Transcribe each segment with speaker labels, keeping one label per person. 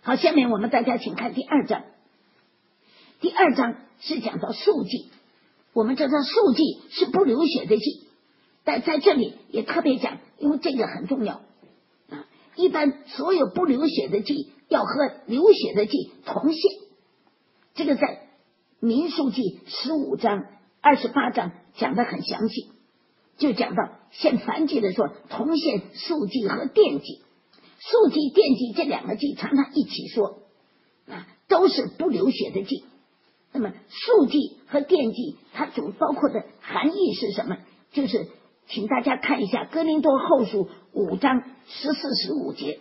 Speaker 1: 好，下面我们大家请看第2章。第2章是讲到素祭，我们知道素祭是不流血的祭，但在这里也特别讲，因为这个很重要啊。一般所有不流血的祭要和流血的祭同献，这个在民数记15章、28章讲得很详细，就讲到献燔祭的时候同献素祭和奠祭。素祭、奠祭这2个祭常常一起说啊，都是不流血的祭。那么素祭和奠祭它主包括的含义是什么？就是请大家看一下哥林多后书5章14、15节。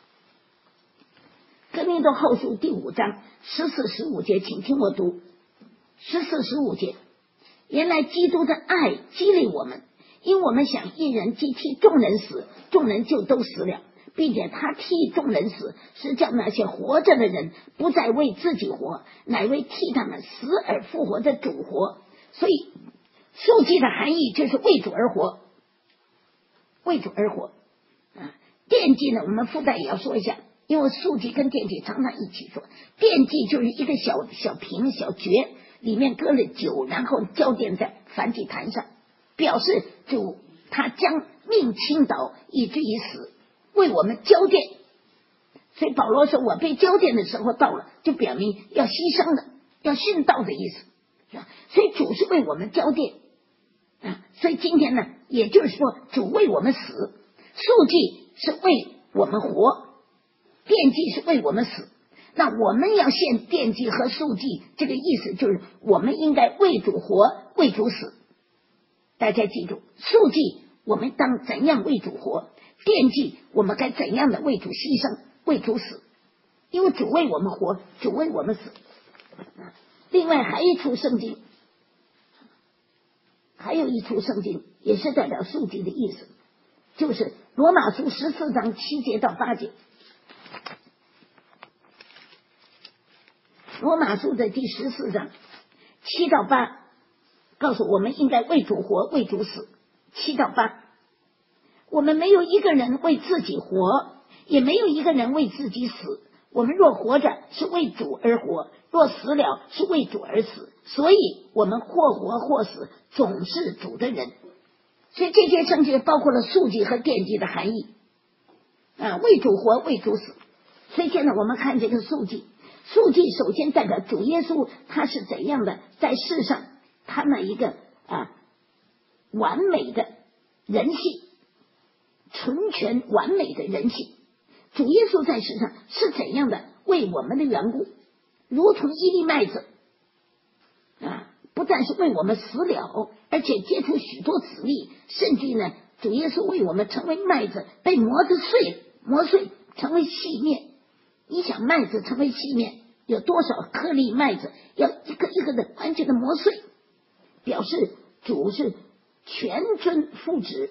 Speaker 1: 哥林多后书第5章14、15节，请听我读14、15节。原来基督的爱激励我们，因我们想一人既替众人死，众人就都死了，并且他替众人死，是叫那些活着的人不再为自己活，乃为替他们死而复活的主活。所以素祭的含义就是为主而活，为主而活啊。奠祭呢，我们附带也要说一下，因为素祭跟奠祭常常一起说。奠祭就是一个小瓶小爵，里面搁了酒，然后浇奠在燔祭坛上，表示主他将命倾倒以至于死，为我们浇奠。所以保罗说我被浇奠的时候到了，就表明要牺牲的，要殉道的意思。所以主是为我们浇奠啊。所以今天呢，也就是说主为我们死，素祭是为我们活，奠祭是为我们死。那我们要献奠祭和素祭，这个意思就是我们应该为主活，为主死。大家记住，素祭我们当怎样为主活，奠祭我们该怎样的为主牺牲，为主死。因为主为我们活，主为我们死。另外还有一处圣经也是代表素祭的意思，就是罗马书14章7节到8节。罗马书的第14章7到8告诉我们应该为主活，为主死。7到8，我们没有一个人为自己活，也没有一个人为自己死。我们若活着是为主而活，若死了是为主而死，所以我们或活或死，总是主的人。所以这些圣经包括了素祭和奠祭的含义啊，为主活，为主死。所以现在我们看这个素祭，素祭首先代表主耶稣他是怎样的在世上，他那一个完美的人性，纯全完美的人性。主耶稣在世上是怎样的为我们的缘故，如同一粒麦子不但是为我们死了，而且结出许多子粒，甚至呢，主耶稣为我们成为麦子，被磨碎成为细面。你想麦子成为细面，有多少颗粒麦子要一个一个的完全的磨碎，表示主是全尊父职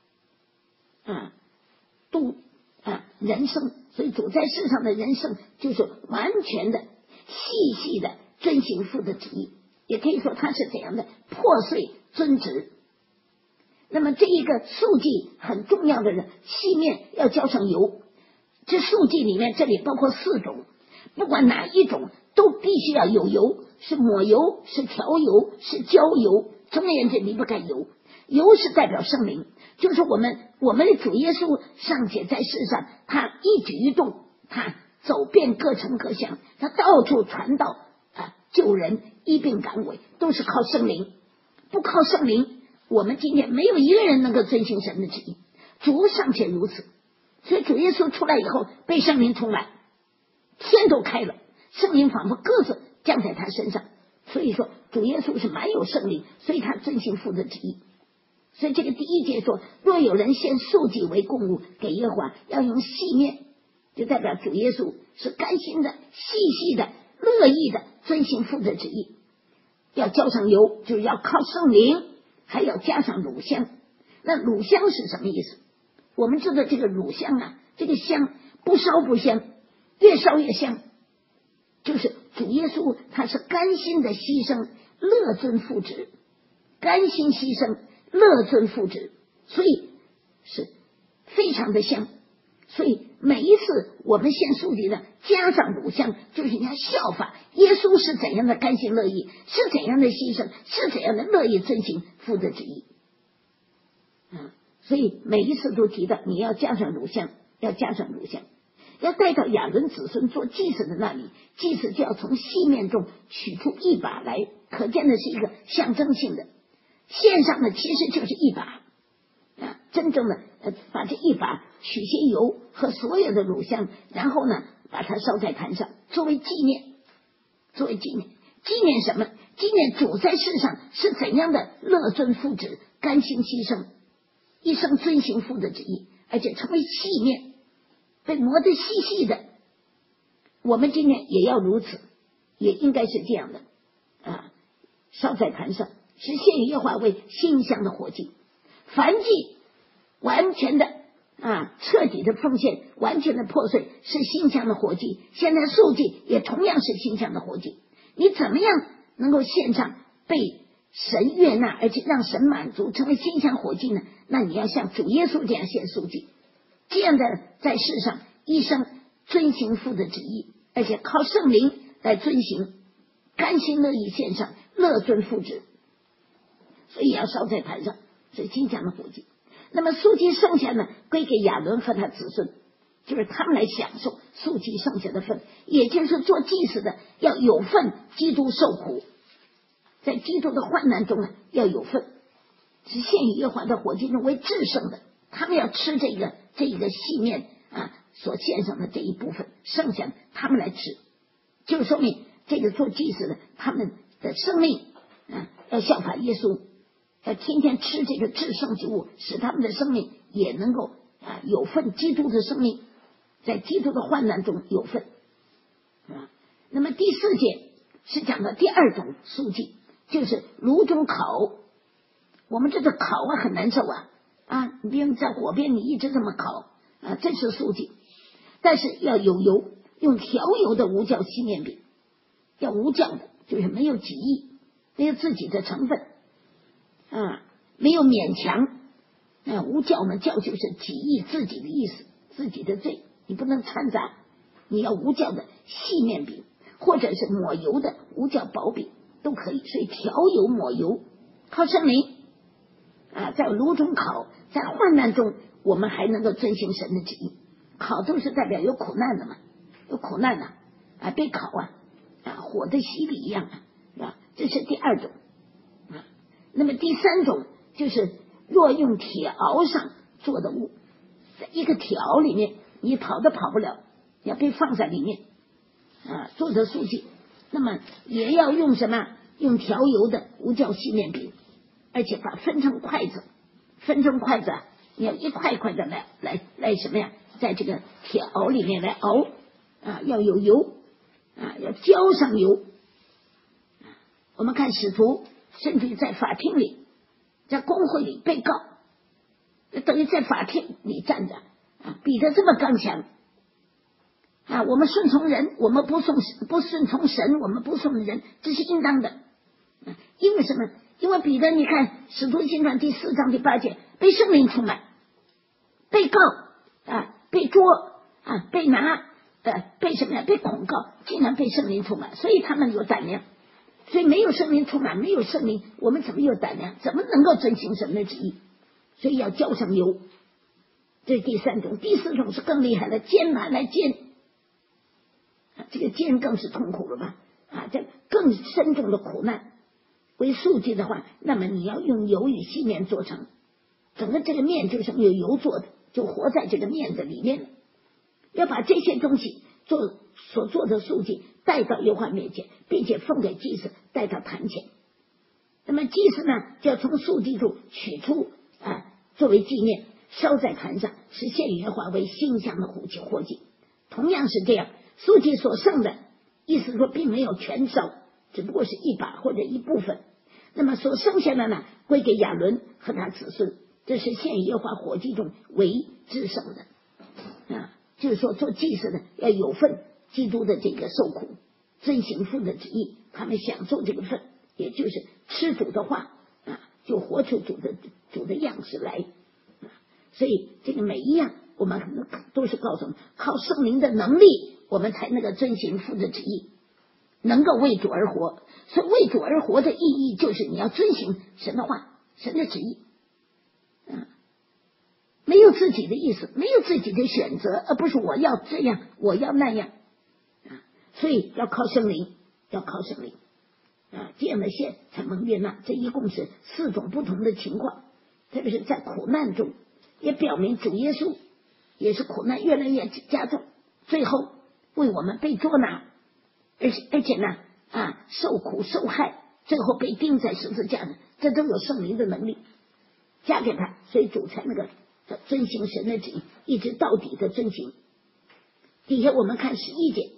Speaker 1: 人生。所以主在世上的人生就是完全的细细的遵行父的旨意，也可以说他是怎样的破碎遵职。那么这一个素祭很重要的人，细面要浇上油。这素祭里面这里包括4种，不管哪一种都必须要有油，是抹油，是调油，是浇油，总而言之离不开油。油是代表圣灵，就是我们的主耶稣尚且在世上，他一举一动，他走遍各城各乡，他到处传道救人，医病赶鬼，都是靠圣灵。不靠圣灵，我们今天没有一个人能够遵行神的旨意。主尚且如此，所以主耶稣出来以后被圣灵充满，天都开了，圣灵仿佛鸽子降在他身上。所以说主耶稣是满有圣灵，所以他遵行父的旨意。所以这个第1节说，若有人献素祭为供物给耶和华，要用细面，就代表主耶稣是甘心的、细细的、乐意的遵行父的旨意。要浇上油，就是要靠圣灵，还要加上乳香。那乳香是什么意思？我们知道这个乳香这个香不烧不香，越烧越香，就是主耶稣他是甘心的牺牲，乐遵父旨，甘心牺牲，乐遵父旨，所以是非常的香。 所以每一次我们献素祭的加上乳香，就是你要效法耶稣是怎样的甘心乐意，是怎样的牺牲，是怎样的乐意遵行父的旨意。所以每一次都提到你要加上乳香，要加上乳香，要带到亚伦子孙做祭司的那里，祭司就要从细面中取出一把来，可见的是一个象征性的，献上的其实就是一把真正的把这一把取些油和所有的乳香，然后呢把它烧在坛上，作为纪念，作为纪念。纪念什么？纪念主在世上是怎样的乐遵父旨，甘心牺牲，一生遵行父的旨意，而且成为细面，被磨得细细的。我们今天也要如此，也应该是这样的烧在坛上，是献于耶和华为馨香的火祭。燔祭完全的彻底的奉献，完全的破碎，是馨香的火祭。现在素祭也同样是馨香的火祭。你怎么样能够献上被神悦纳，而且让神满足，成为馨香火祭呢？那你要像主耶稣这样献素祭，这样的在世上一生遵行父的旨意，而且靠圣灵来遵行，甘心乐意献上，乐遵父旨，所以要烧在坛上，是馨香的火祭。那么素祭剩下呢，归给亚伦和他子孙，就是他们来享受素祭剩下的份，也就是做祭司的要有份基督受苦，在基督的患难中要有份，是献于耶和华的火祭中为至圣的。他们要吃这个细面所献上的这一部分，剩下的他们来吃，就说明这个做祭司的他们的生命要效法耶稣，要天天吃这个至圣之物，使他们的生命也能够有份基督的生命，在基督的患难中有份那么第4节是讲的第2种素祭，就是炉中烤。我们这个烤很难受你比如在火边你一直这么烤这是素祭。但是要有油，用调油的无酵细面饼，要无酵的，就是没有己意，没有自己的成分没有勉强无酵呢，酵就是己意，自己的意思，自己的罪，你不能掺杂，你要无酵的细面饼，或者是抹油的无酵薄饼都可以。所以调油抹油，靠圣灵在炉中烤，在患难中我们还能够遵行神的旨意。烤都是代表有苦难的嘛，有苦难的被烤火的洗礼一样是吧？这是第2种那么第3种就是若用铁熬上做的物，在一个铁熬里面你跑都跑不了，要被放在里面做的素祭。那么也要用什么？用调油的无酵细面饼，而且把分成筷子，你要一块块的来什么呀？在这个铁熬里面来熬要有油要浇上油。我们看使徒甚至在法庭里，在公会里被告，等于在法庭里站着彼得这么刚强我们顺从人，我们不顺从神，我们不顺从人，这是应当的因为什么？因为彼得你看使徒行传第4章第8节，被圣灵充满，被告被捉被拿被什么呀？被控告，竟然被圣灵充满，所以他们有胆量。所以没有圣灵充满，没有圣灵，我们怎么有胆量？怎么能够遵行神的旨意？所以要浇上油，这是第3种。第4种是更厉害的，煎拿来煎这个煎更是痛苦了吧这更深重的苦难。为素祭的话，那么你要用油与细面做成，整个这个面就是有油做的，就活在这个面的里面了。要把这些东西所做的素祭带到耶和华面前，并且奉给祭司带到坛前。那么祭司呢，就要从素祭中取出作为纪念，烧在坛上，是献于耶和华为馨香的火祭。同样是这样，素祭所剩的，意思说并没有全烧，只不过是一把或者一部分。那么所剩下的呢，归给亚伦和他子孙，这是献于耶和华火祭中为至圣的就是说做祭司的要有份基督的这个受苦，遵行父的旨意，他们享受这个份，也就是吃主的话就活出主的样式来所以这个每一样我们都是告诉我们，靠圣灵的能力，我们才能够遵行父的旨意，能够为主而活。所以为主而活的意义就是你要遵行神的话，神的旨意，没有自己的意思，没有自己的选择，而不是我要这样我要那样所以要靠圣灵，要靠圣灵这样的线才能悦纳。这一共是4种不同的情况，特别是在苦难中，也表明主耶稣也是苦难越来越加重，最后为我们被捉拿，而且呢受苦受害，最后被钉在十字架上，这都有圣灵的能力加给他，所以主才那个遵行神的旨意，一直到底的遵行。底下我们看11节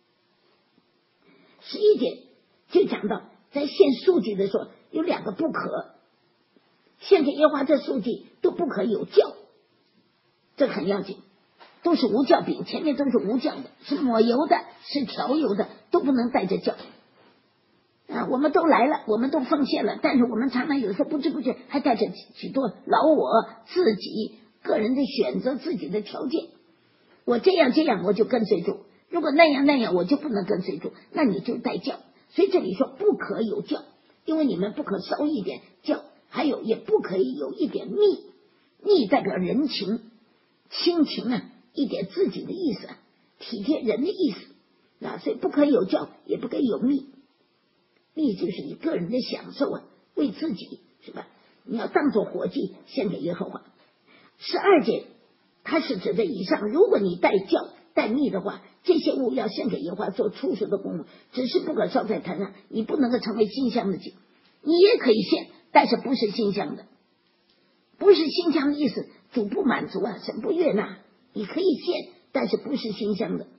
Speaker 1: 就讲到，在献素祭的时候有2个不可，献给耶和华的素祭都不可有酵，这很要紧，都是无酵饼，前面都是无酵的，是抹油的，是调油的，都不能带着酵我们都来了，我们都奉献了，但是我们常常有时候不知不觉还带着许多老我自己个人的选择，自己的条件，我这样我就跟随主，如果那样我就不能跟随主，那你就带酵。所以这里说不可有酵，因为你们不可烧一点酵，还有也不可以有一点蜜代表人情亲情一点自己的意思体贴人的意思所以不可以有酵，也不可以有蜜就是你个人的享受为自己是吧？你要当作活祭献给耶和华。12节它是指的以上，如果你带酵带蜜的话，这些物要献给耶和华做初熟的供物，只是不可烧在坛上，你不能够成为馨香的祭。你也可以献，但是不是馨香的，不是馨香的意思主不满足神不悦纳，你可以献，但是不是馨香的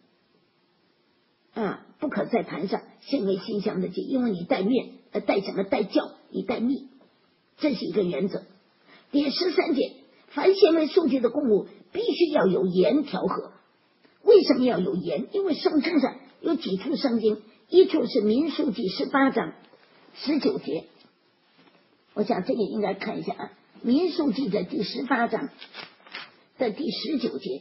Speaker 1: 不可在坛上献为馨香的祭，因为你带面带什么带酵，你带蜜，这是一个原则。第13节，凡献为素祭的供物必须要有盐调和。为什么要有盐？因为圣经上有几处圣经，一处是民数记18章19节，我想这个应该看一下民数记的第18章的第19节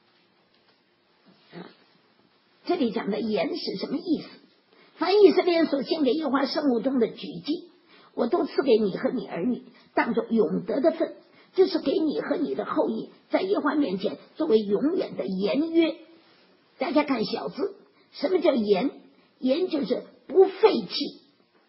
Speaker 1: 这里讲的盐是什么意思？凡以色列所献给耶和华圣物中的举祭，我都赐给你和你儿女，当作永得的份，这是给你和你的后裔在耶和华面前作为永远的盐约。大家看小字，什么叫盐？盐就是不废弃，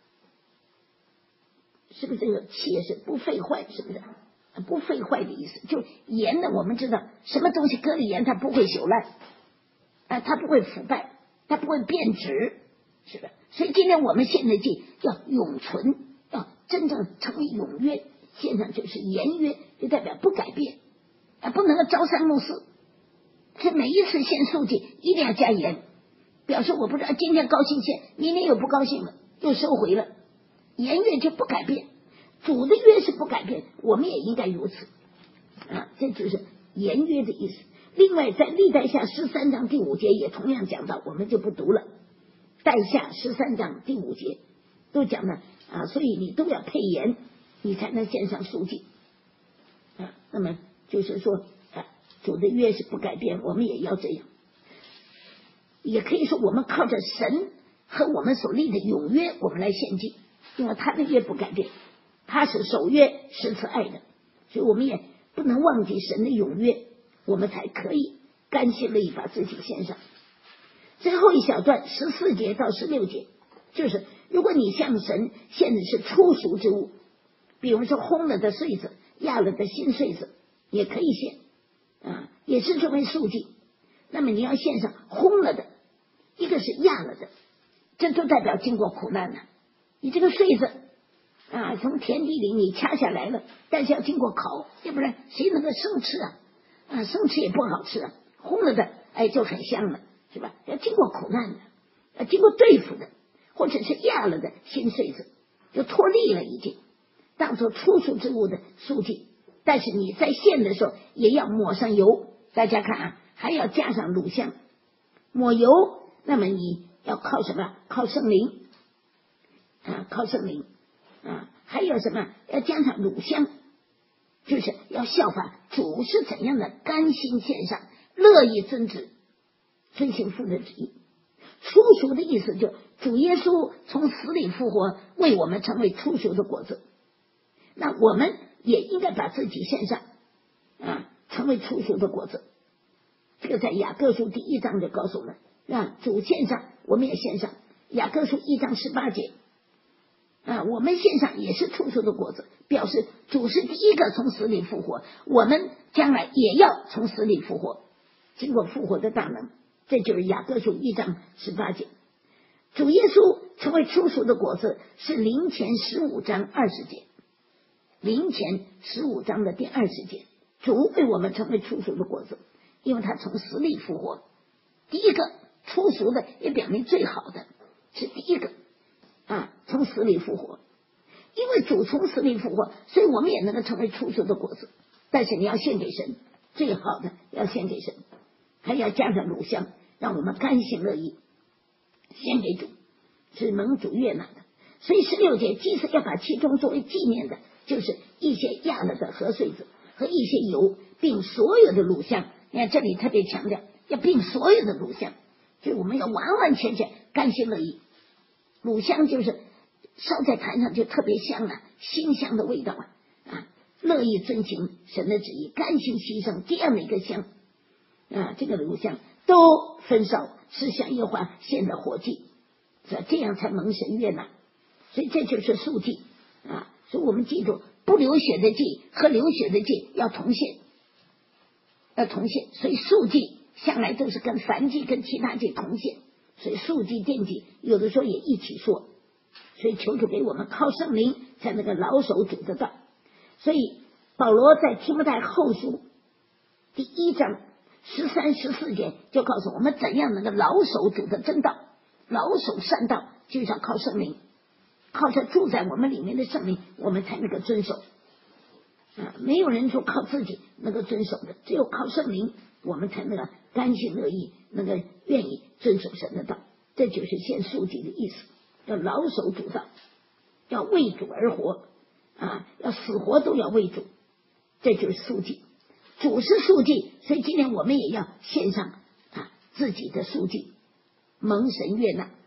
Speaker 1: 是不是这个气也是不废坏，是不是不废坏的意思？就盐呢，我们知道什么东西搁了盐它不会朽烂它不会腐败，它不会变质，是吧？所以今天我们献的祭要永存，要真正成为永约，献上就是盐约，就代表不改变不能够朝三暮四。所以每一次献素祭一定要加盐，表示我不知道今天高兴献，明天又不高兴了，又收回了，盐约就不改变，主的约是不改变，我们也应该如此这就是盐约的意思。另外在历代下13章第5节也同样讲到，我们就不读了，代下13章第5节都讲了所以你都要配盐，你才能献上素祭那么就是说主的约是不改变，我们也要这样。也可以说我们靠着神和我们所立的永约我们来献祭，因为他的约不改变，他是守约实慈爱的，所以我们也不能忘记神的永约，我们才可以甘心乐意把自己献上。最后一小段14节到16节，就是如果你向神献的是初熟之物，比如说烘了的穗子，压了的新穗子，也可以献也是作为素祭。那么你要献上烘了的，一个是压了的，这都代表经过苦难了。你这个穗子从田地里你掐下来了，但是要经过烤，要不然谁能够生吃生吃也不好吃烘了的就很香了，是吧？要经过苦难的，要经过对付的，或者是压了的新穗子就脱粒了，已经当作初熟之物的素祭。但是你在献的时候也要抹上油，大家看还要加上乳香抹油。那么你要靠什么？靠圣灵靠圣灵还有什么？要加上乳香就是要效法主是怎样的甘心献上，乐意遵旨，遵行父的旨意。初熟的意思就主耶稣从死里复活，为我们成为初熟的果子，那我们也应该把自己献上成为初熟的果子。这个在雅各书第1章就告诉我们主献上，我们也献上。雅各书1章18节我们献上也是初熟的果子，表示主是第一个从死里复活，我们将来也要从死里复活，经过复活的大能。这就是雅各书1章18节。主耶稣成为初熟的果子是林前15章20节，林前15章的第20节，主为我们成为初熟的果子，因为他从死里复活。第一个初熟的也表明最好的是第一个从死里复活，因为主从死里复活，所以我们也能够成为初熟的果子。但是你要献给神，最好的要献给神，还要加上乳香，让我们甘心乐意献给主，是蒙主悦纳的。所以16节祭司要把其中作为纪念的，就是一些压了的禾穗子和一些油，并所有的乳香。你看这里特别强调要并所有的乳香，所以我们要完完全全甘心乐意。乳香就是烧在坛上就特别香馨香的味道乐意遵行神的旨意，甘心牺牲，这样的一个香这个乳香都焚烧，是向耶和华献的火祭，这样才蒙神悦纳。所以这就是素祭所以我们记住，不流血的祭和流血的祭要同献，所以素祭向来都是跟燔祭跟其他祭同献，所以素祭奠祭有的时候也一起说。所以求主给我们靠圣灵才能够老守主的道。所以保罗在提摩太后书第1章13、14节就告诉我们怎样能够老守主的真道，老守善道，就是要靠圣灵，靠着住在我们里面的圣灵，我们才能够遵守没有人说靠自己能够遵守的，只有靠圣灵，我们才能够甘心乐意，能够愿意遵守神的道。这就是献素祭的意思，要老守主道，要为主而活要死活都要为主，这就是素祭。主是素祭，所以今天我们也要献上自己的素祭，蒙神悦纳。